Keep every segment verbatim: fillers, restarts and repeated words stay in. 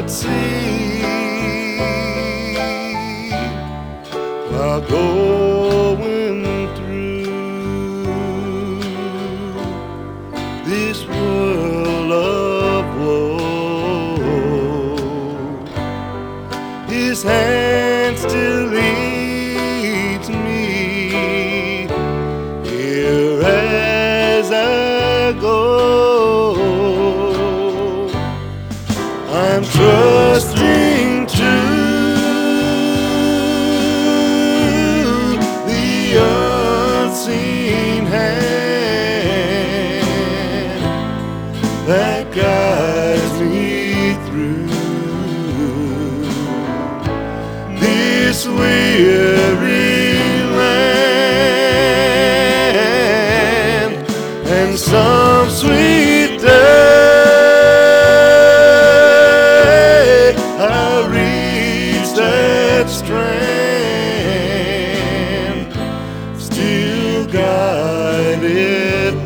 could see while going through this world of woe. His hand still leads me here as I go. I'm trusting to the unseen hand that guides me through this weary land, and some sweet day I reach that strand, still guided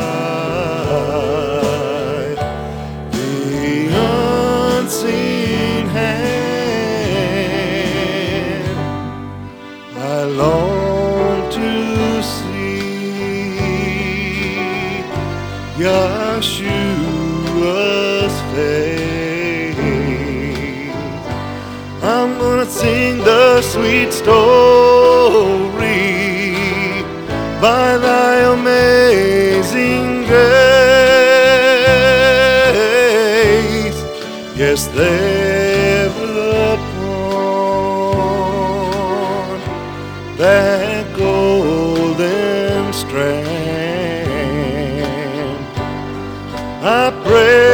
by the unseen hand. I long to see Yeshua's face. I'm gonna sing the sweet story by thy amazing grace. Yes, there upon that golden strand I pray